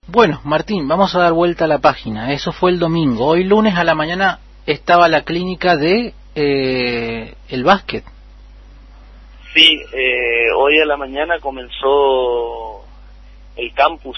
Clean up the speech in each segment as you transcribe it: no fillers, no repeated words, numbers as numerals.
Bueno, Martín, vamos a dar vuelta a la página. Eso fue el domingo. Hoy lunes a la mañana estaba la clínica de el básquet. Sí, hoy a la mañana comenzó el campus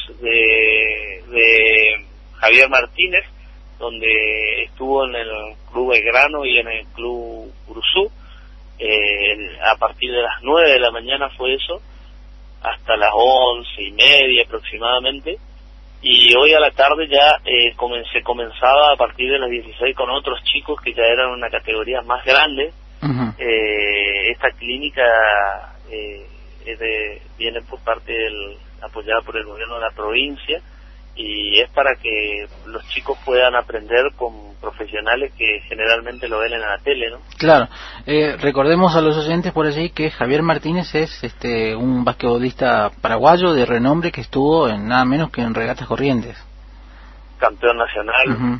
de Javier Martínez, donde estuvo en el Club Belgrano y en el Club Curuzú. A partir de las 9 de la mañana fue eso, hasta las 11:30 aproximadamente. Y hoy a la tarde ya comenzaba a partir de las 16 con otros chicos que ya eran una categoría más grande. Uh-huh. Esta clínica viene por parte apoyada por el gobierno de la provincia, y es para que los chicos puedan aprender con profesionales que generalmente lo ven en la tele, ¿no? Claro. Recordemos a los oyentes por allí que Javier Martínez es un basquetbolista paraguayo de renombre que estuvo en nada menos que en Regatas Corrientes. Campeón nacional. Uh-huh.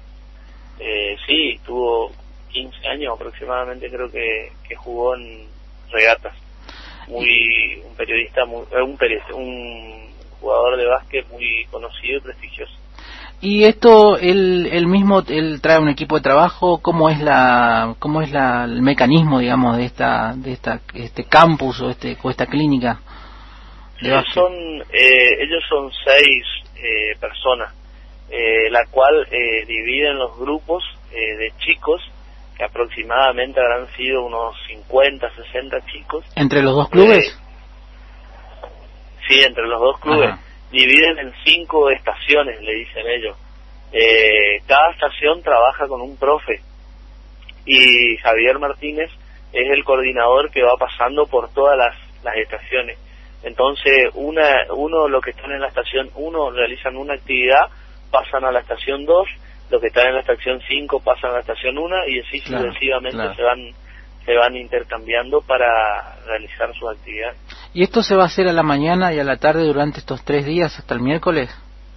Sí, tuvo 15 años aproximadamente, creo que jugó en Regatas. Un periodista, un jugador de básquet muy conocido y prestigioso. Y esto, él trae un equipo de trabajo. ¿Cómo es el mecanismo, digamos, de este campus o esta clínica de básquet? Ellos son 6 personas, la cual dividen los grupos de chicos, que aproximadamente habrán sido unos 50, 60 chicos. ¿Entre los dos clubes? Sí, entre los dos clubes. Ajá. Dividen en 5 estaciones, le dicen ellos. Cada estación trabaja con un profe, y Javier Martínez es el coordinador que va pasando por todas las estaciones. Entonces, los que están en la estación 1 realizan una actividad, pasan a la estación 2, los que están en la estación 5 pasan a la estación 1, y así sucesivamente. Claro. Se van intercambiando para realizar sus actividades. ¿Y esto se va a hacer a la mañana y a la tarde durante estos 3 días hasta el miércoles?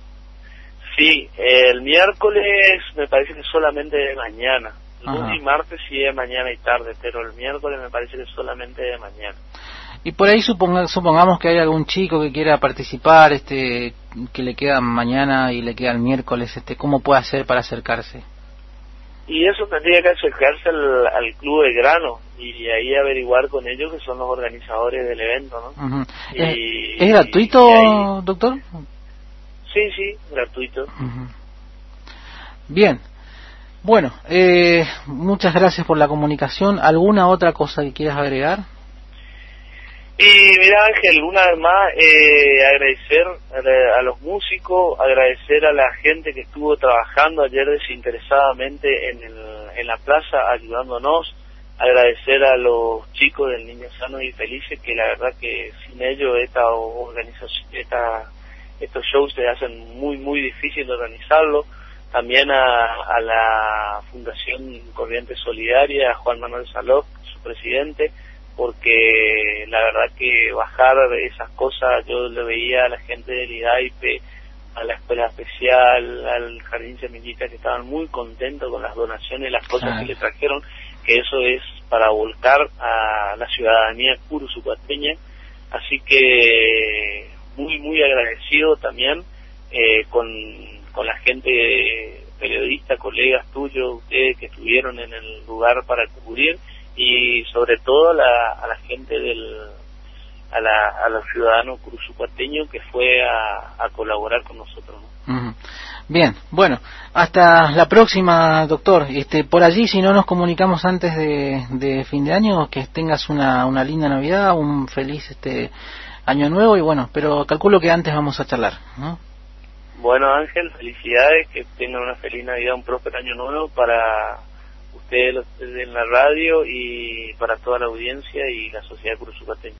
Sí, el miércoles me parece que solamente de mañana. Lunes y martes sí de mañana y tarde, pero el miércoles me parece que solamente de mañana. Y por ahí supongamos que hay algún chico que quiera participar, que le queda mañana y le queda el miércoles, ¿cómo puede hacer para acercarse? Y eso tendría que acercarse al Club Belgrano y ahí averiguar con ellos, que son los organizadores del evento, ¿no? Uh-huh. ¿Es gratuito, doctor? Sí, gratuito. Uh-huh. Bien. Bueno, muchas gracias por la comunicación. ¿Alguna otra cosa que quieras agregar? Y mira, Ángel, una vez más agradecer a los músicos, agradecer a la gente que estuvo trabajando ayer desinteresadamente en la plaza ayudándonos, agradecer a los chicos del Niños Sanos y Felices, que la verdad que sin ellos esta organización, estos shows se hacen muy muy difícil de organizarlo. También a la Fundación Corriente Solidaria, a Juan Manuel Saló, su presidente, porque la verdad que bajar esas cosas, yo le veía a la gente del IDAIPE, a la escuela especial, al jardín semillita, que estaban muy contentos con las donaciones, las cosas que le trajeron, que eso es para volcar a la ciudadanía curuzucuateña. Así que muy muy agradecido también con la gente periodista, colegas tuyos, ustedes que estuvieron en el lugar para cubrir, y sobre todo a la gente a los ciudadanos curuzucuateños que fue a colaborar con nosotros, ¿no? Uh-huh. Bien, bueno, hasta la próxima, doctor. Por allí, si no nos comunicamos antes de fin de año, que tengas una linda Navidad, un feliz año nuevo, y bueno, pero calculo que antes vamos a charlar, ¿no? Bueno, Ángel, felicidades, que tengan una feliz Navidad, un próspero año nuevo para ustedes en la radio y para toda la audiencia y la sociedad curuzucuateña.